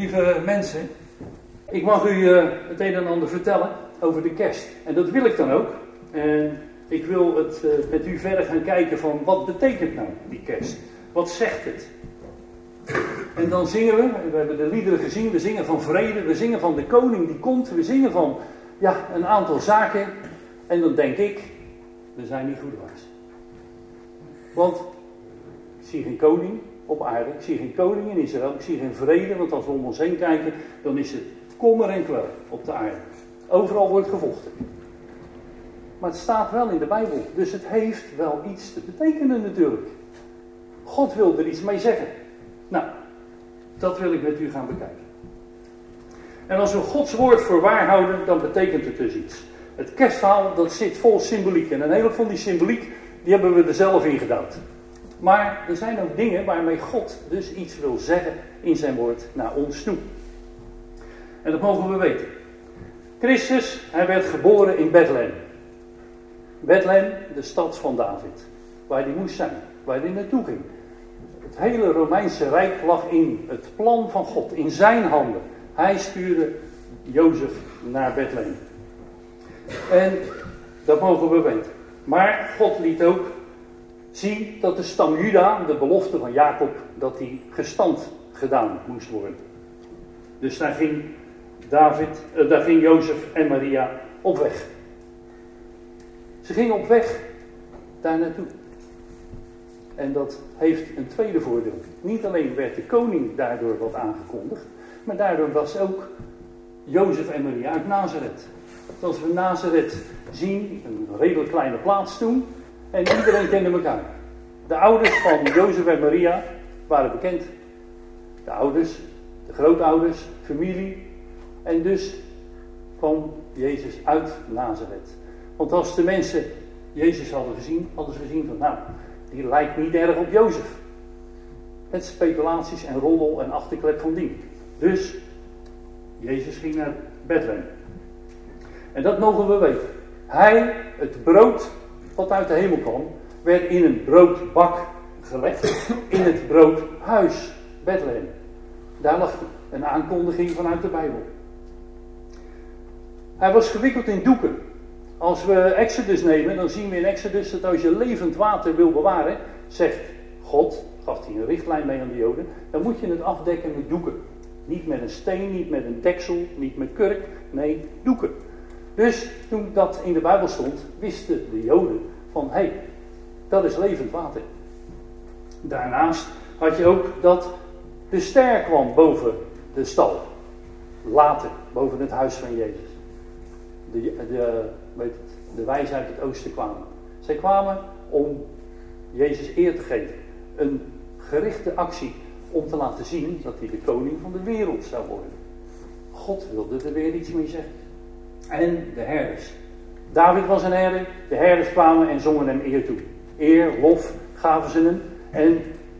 Lieve mensen, ik mag u het een en ander vertellen over de kerst. En dat wil ik dan ook. En ik wil het met u verder gaan kijken van wat betekent nou die kerst? Wat zegt het? En dan zingen we hebben de liederen gezien, we zingen van vrede, we zingen van de koning die komt, we zingen van een aantal zaken. En dan denk ik, we zijn niet goed waars. Want ik zie geen koning op aarde, ik zie geen koning in Israël, ik zie geen vrede, want als we om ons heen kijken, dan is het kommer en kwel op de aarde. Overal wordt gevochten. Maar het staat wel in de Bijbel, dus het heeft wel iets te betekenen natuurlijk. God wil er iets mee zeggen. Nou, dat wil ik met u gaan bekijken. En als we Gods woord voor waar houden, dan betekent het dus iets. Het kerstverhaal, dat zit vol symboliek. En een hele van die symboliek, die hebben we er zelf in gedouwd. Maar er zijn ook dingen waarmee God dus iets wil zeggen in zijn woord naar ons toe. En dat mogen we weten. Christus, hij werd geboren in Bethlehem. Bethlehem, de stad van David. Waar hij moest zijn, waar hij naartoe ging. Het hele Romeinse Rijk lag in het plan van God, in zijn handen. Hij stuurde Jozef naar Bethlehem. En dat mogen we weten. Maar God liet ook zien dat de stam Juda, de belofte van Jacob, dat die gestand gedaan moest worden. Dus daar ging Jozef en Maria op weg. Ze gingen op weg daar naartoe. En dat heeft een tweede voordeel. Niet alleen werd de koning daardoor wat aangekondigd, maar daardoor was ook Jozef en Maria uit Nazareth. Als we Nazareth zien, een redelijk kleine plaats toen, en iedereen kende elkaar. De ouders van Jozef en Maria waren bekend. De ouders, de grootouders, familie. En dus kwam Jezus uit Nazareth. Want als de mensen Jezus hadden ze gezien van die lijkt niet erg op Jozef. Met speculaties en roddel en achterklep van dien. Dus Jezus ging naar Bethlehem. En dat mogen we weten. Hij, het brood wat uit de hemel kwam, werd in een broodbak gelegd. In het broodhuis Bethlehem. Daar lag een aankondiging vanuit de Bijbel. Hij was gewikkeld in doeken. Als we Exodus nemen, dan zien we in Exodus dat als je levend water wil bewaren, zegt God, gaf hij een richtlijn mee aan de Joden, dan moet je het afdekken met doeken. Niet met een steen, niet met een deksel, niet met kurk, nee, doeken. Dus toen dat in de Bijbel stond, wisten de Joden van, dat is levend water. Daarnaast had je ook dat de ster kwam boven de stal. Later, boven het huis van Jezus. De wijzen uit het oosten kwamen. Zij kwamen om Jezus eer te geven. Een gerichte actie om te laten zien dat hij de koning van de wereld zou worden. God wilde er weer iets mee zeggen. En de herders. David was een herder. De herders kwamen en zongen hem eer toe. Eer, lof gaven ze hem. En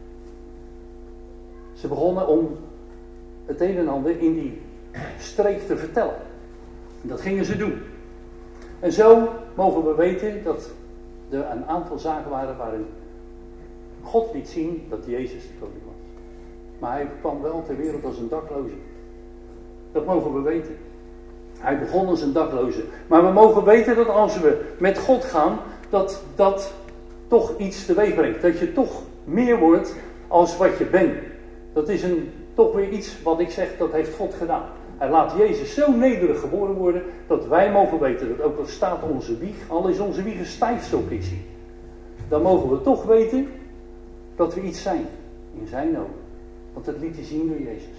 ze begonnen om het een en ander in die streek te vertellen. Dat gingen ze doen. En zo mogen we weten dat er een aantal zaken waren waarin God liet zien dat Jezus de koning was. Maar hij kwam wel ter wereld als een dakloze. Dat mogen we weten. Hij begon als een dakloze. Maar we mogen weten dat als we met God gaan, dat dat toch iets teweeg brengt. Dat je toch meer wordt als wat je bent. Dat is toch weer iets wat ik zeg, dat heeft God gedaan. Hij laat Jezus zo nederig geboren worden, dat wij mogen weten dat ook al staat onze wieg, al is onze wieg een stijfstok is hij. Dan mogen we toch weten dat we iets zijn in zijn ogen. Want dat liet hij zien door Jezus.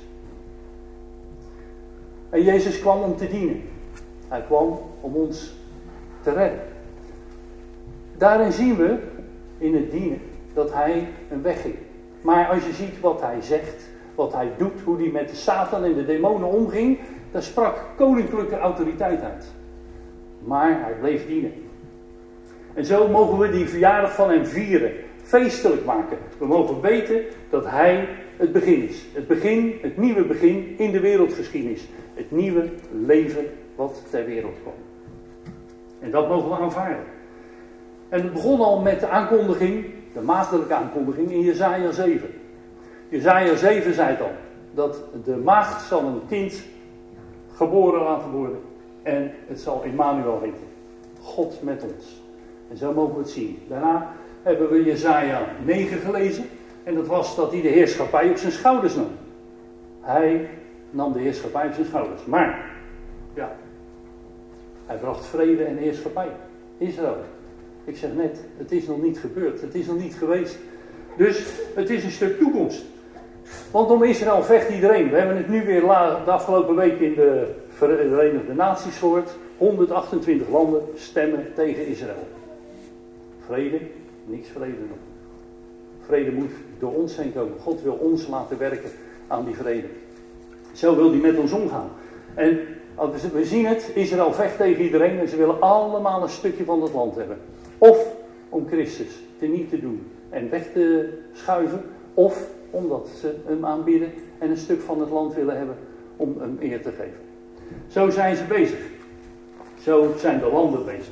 En Jezus kwam om te dienen. Hij kwam om ons te redden. Daarin zien we in het dienen dat hij een weg ging. Maar als je ziet wat hij zegt, wat hij doet, hoe hij met de Satan en de demonen omging, daar sprak koninklijke autoriteit uit. Maar hij bleef dienen. En zo mogen we die verjaardag van hem vieren, feestelijk maken. We mogen weten dat hij het begin is. Het begin, het nieuwe begin in de wereldgeschiedenis. Het nieuwe leven wat ter wereld kwam. En dat mogen we aanvaarden. En het begon al met de aankondiging, de maagdelijke aankondiging in Jesaja 7. Jesaja 7 zei het al. dat de maagd zal een kind geboren laten worden. En het zal Immanuel heten. God met ons. En zo mogen we het zien. Daarna hebben we Jesaja 9 gelezen. En dat was dat hij de heerschappij op zijn schouders nam. Hij nam de heerschappij op zijn schouders. Maar, ja, hij bracht vrede en heerschappij. Israël. Ik zeg net, het is nog niet gebeurd. Het is nog niet geweest. Dus het is een stuk toekomst. Want om Israël vecht iedereen. We hebben het nu weer de afgelopen week in de Verenigde Naties gehoord. 128 landen stemmen tegen Israël. Vrede? Niks vrede nog. Vrede moet door ons heen komen. God wil ons laten werken aan die vrede. Zo wil hij met ons omgaan. En we zien het, Israël vecht tegen iedereen en ze willen allemaal een stukje van dat land hebben. Of om Christus teniet te doen en weg te schuiven. Of omdat ze hem aanbidden en een stuk van het land willen hebben om hem eer te geven. Zo zijn ze bezig. Zo zijn de landen bezig.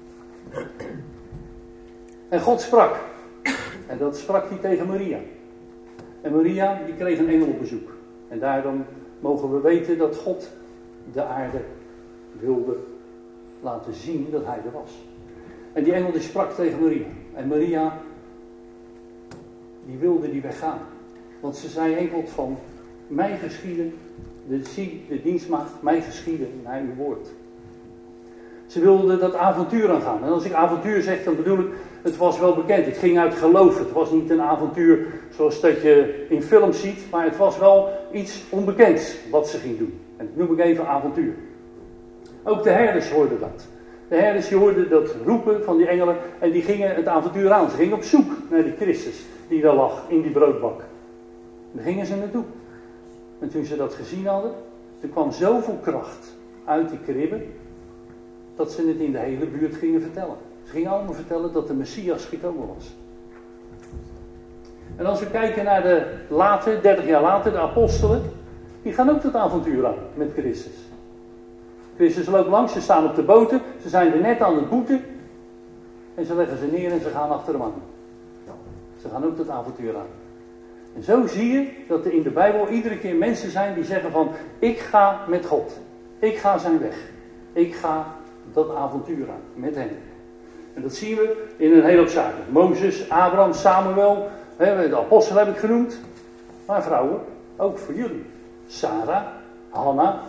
En God sprak. En dat sprak hij tegen Maria. En Maria die kreeg een engel op bezoek. En daarom mogen we weten dat God de aarde wilde laten zien dat hij er was. En die engel die sprak tegen Maria. En Maria die wilde die weggaan. Want ze zei enkel van mij geschieden, de dienstmaagd, mij geschieden naar uw woord. Ze wilde dat avontuur aangaan. En als ik avontuur zeg, dan bedoel ik, het was wel bekend. Het ging uit geloof. Het was niet een avontuur zoals dat je in films ziet. Maar het was wel iets onbekends wat ze ging doen. En dat noem ik even avontuur. Ook de herders hoorden dat. De herders die hoorden dat roepen van die engelen. En die gingen het avontuur aan. Ze gingen op zoek naar die Christus die daar lag in die broodbak. En daar gingen ze naartoe. En toen ze dat gezien hadden, er kwam zoveel kracht uit die kribben, dat ze het in de hele buurt gingen vertellen. Ze gingen allemaal vertellen dat de Messias gekomen was. En als we kijken naar de 30 jaar later, de apostelen, die gaan ook dat avontuur aan met Christus. Christus loopt langs, ze staan op de boten, ze zijn er net aan het boeten. En ze leggen ze neer en ze gaan achter hem aan. Ze gaan ook dat avontuur aan. En zo zie je dat er in de Bijbel iedere keer mensen zijn die zeggen van, ik ga met God. Ik ga zijn weg. Ik ga dat avontuur aan met hem. En dat zien we in een hele hoop zaken. Mozes, Abraham, Samuel, de apostelen heb ik genoemd. Maar vrouwen, ook voor jullie. Sarah, Hanna,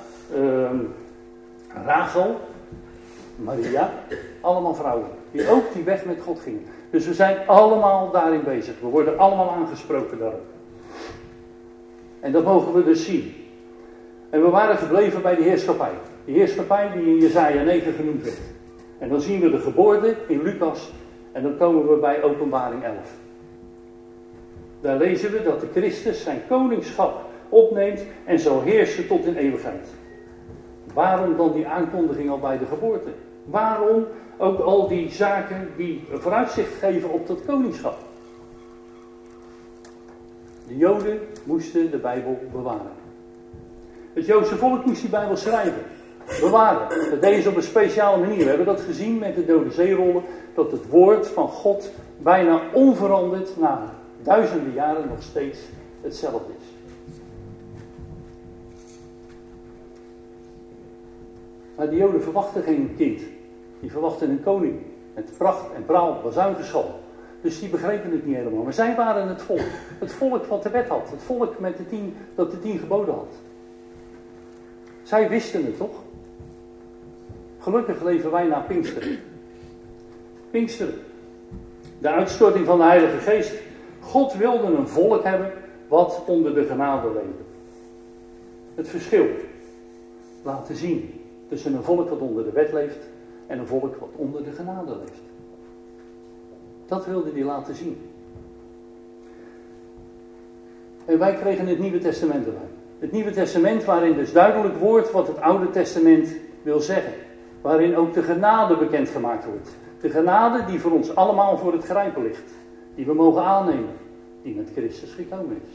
Rachel, Maria. Allemaal vrouwen die ook die weg met God gingen. Dus we zijn allemaal daarin bezig. We worden allemaal aangesproken daarop. En dat mogen we dus zien. En we waren gebleven bij die heerschappij. Die heerschappij die in Jesaja 9 genoemd werd. En dan zien we de geboorte in Lucas. En dan komen we bij Openbaring 11. Daar lezen we dat de Christus zijn koningschap opneemt en zal heersen tot in eeuwigheid. Waarom dan die aankondiging al bij de geboorte? Waarom ook al die zaken die vooruitzicht geven op dat koningschap? De Joden moesten de Bijbel bewaren. Het Joodse volk moest die Bijbel schrijven. Bewaren. Dat deden ze op een speciale manier. We hebben dat gezien met de Dode Zeerollen. Dat het woord van God bijna onveranderd na duizenden jaren nog steeds hetzelfde is. Maar de Joden verwachten geen kind. Die verwachten een koning. Met pracht en praal, bazuingeschal. Dus die begrepen het niet helemaal. Maar zij waren het volk. Het volk wat de wet had. Het volk met dat de 10 geboden had. Zij wisten het toch? Gelukkig leven wij na Pinksteren. Pinksteren. De uitstorting van de Heilige Geest. God wilde een volk hebben wat onder de genade leefde. Het verschil laten zien tussen een volk wat onder de wet leeft en een volk wat onder de genade leeft. Dat wilde hij laten zien. En wij kregen het Nieuwe Testament erbij. Het Nieuwe Testament waarin dus duidelijk wordt wat het Oude Testament wil zeggen. Waarin ook de genade bekendgemaakt wordt. De genade die voor ons allemaal voor het grijpen ligt. Die we mogen aannemen. Die met Christus gekomen is.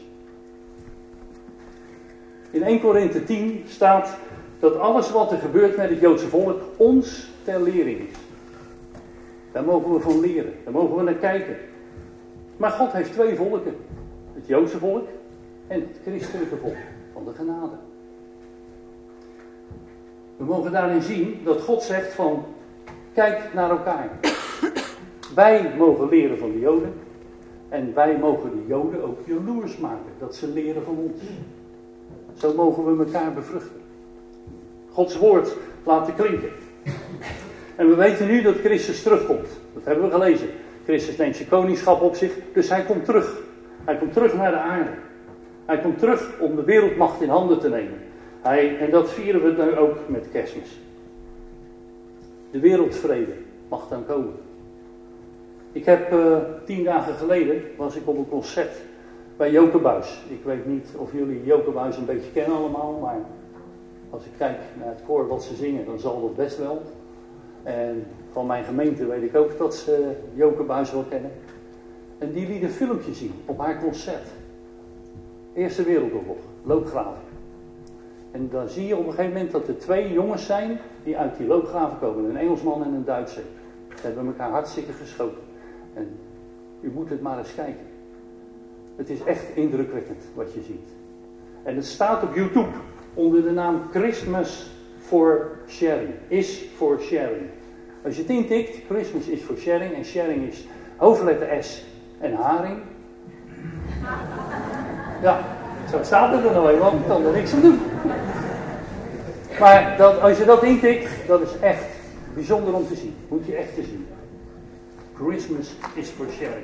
In 1 Korinthe 10 staat dat alles wat er gebeurt met het Joodse volk ons ter lering is. Daar mogen we van leren. Daar mogen we naar kijken. Maar God heeft 2 volken. Het Joodse volk en het christelijke volk. van de genade. We mogen daarin zien dat God zegt van, kijk naar elkaar. Wij mogen leren van de Joden. En wij mogen de Joden ook jaloers maken. Dat ze leren van ons. Zo mogen we elkaar bevruchten. Gods woord laten klinken. En we weten nu dat Christus terugkomt. Dat hebben we gelezen. Christus neemt zijn koningschap op zich. Dus hij komt terug. Hij komt terug naar de aarde. Hij komt terug om de wereldmacht in handen te nemen. En dat vieren we nu ook met Kerstmis. De wereldvrede mag dan komen. Ik heb 10 dagen geleden was ik op een concert bij Joke Buijs. Ik weet niet of jullie Joke Buijs een beetje kennen allemaal, maar als ik kijk naar het koor wat ze zingen, dan zal dat best wel. En van mijn gemeente weet ik ook dat ze Joke Buijs wel kennen. En die liet een filmpje zien op haar concert. Eerste Wereldoorlog, loopgraven. En dan zie je op een gegeven moment dat er 2 jongens zijn die uit die loopgraven komen. Een Engelsman en een Duitser. Ze hebben elkaar hartstikke geschoten. En u moet het maar eens kijken. Het is echt indrukwekkend wat je ziet. En het staat op YouTube onder de naam Christmas for Sharing. Is for sharing. Als je het intikt, Christmas is for sharing. En sharing is hoofdletter S en haring. Ja, zo staat het er nou eenmaal. Ik kan er niks aan doen. Maar als je dat intikt, dat is echt bijzonder om te zien. Moet je echt te zien. Christmas is for sharing.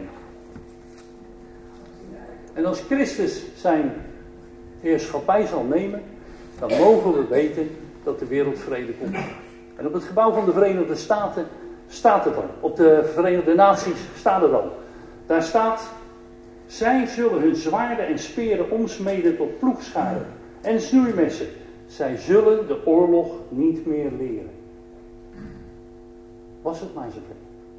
En als Christus zijn heerschappij zal nemen, dan mogen we weten dat de wereldvrede komt. En op het gebouw van de Verenigde Staten staat het al. Op de Verenigde Naties staat het al. Daar staat, zij zullen hun zwaarden en speren omsmeden tot ploegscharen en snoeimessen. Zij zullen de oorlog niet meer leren. Was het maar zover.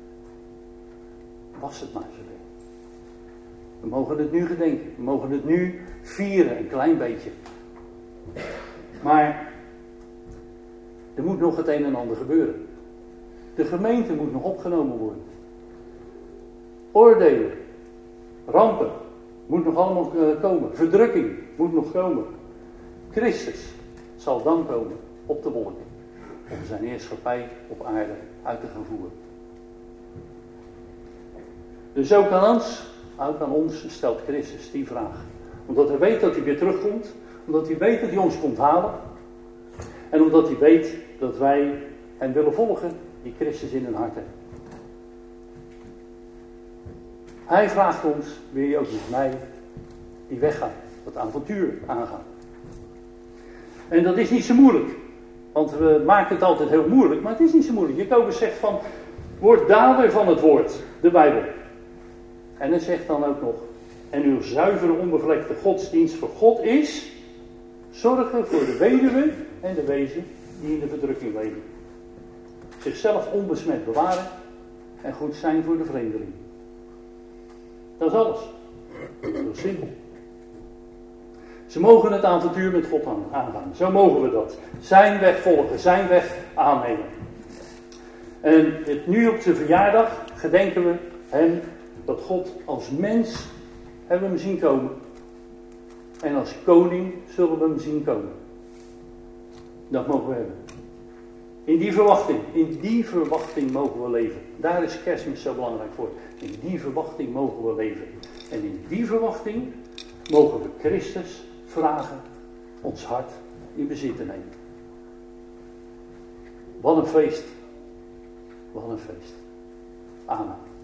Was het maar zover. We mogen het nu gedenken. We mogen het nu vieren, een klein beetje. Maar er moet nog het een en ander gebeuren. De gemeente moet nog opgenomen worden. Oordelen, rampen, moet nog allemaal komen. Verdrukking moet nog komen. Christus zal dan komen op de wolken. Om zijn heerschappij op aarde uit te gaan voeren. Dus ook aan ons stelt Christus die vraag. Omdat hij weet dat hij weer terugkomt. Omdat hij weet dat hij ons komt halen. En omdat hij weet dat wij hem willen volgen die Christus in hun hart hebben. Hij vraagt ons, wil je ook met mij die weg gaan, dat avontuur aangaan. En dat is niet zo moeilijk. Want we maken het altijd heel moeilijk, maar het is niet zo moeilijk. Jacobus zegt van, word dader van het woord, de Bijbel. En hij zegt dan ook nog, en uw zuivere onbevlekte godsdienst voor God is, zorgen voor de weduwe en de wezen die in de verdrukking leven. Zichzelf onbesmet bewaren en goed zijn voor de vreemdeling. Dat is alles. Heel simpel. Ze mogen het avontuur met God aangaan. Zo mogen we dat. Zijn weg volgen, zijn weg aannemen. En nu op zijn verjaardag gedenken we hem dat God als mens hebben we hem zien komen. En als koning zullen we hem zien komen. Dat mogen we hebben. In die verwachting mogen we leven. Daar is Kerstmis zo belangrijk voor. In die verwachting mogen we leven. En in die verwachting mogen we Christus vragen ons hart in bezit te nemen. Wat een feest. Wat een feest. Amen.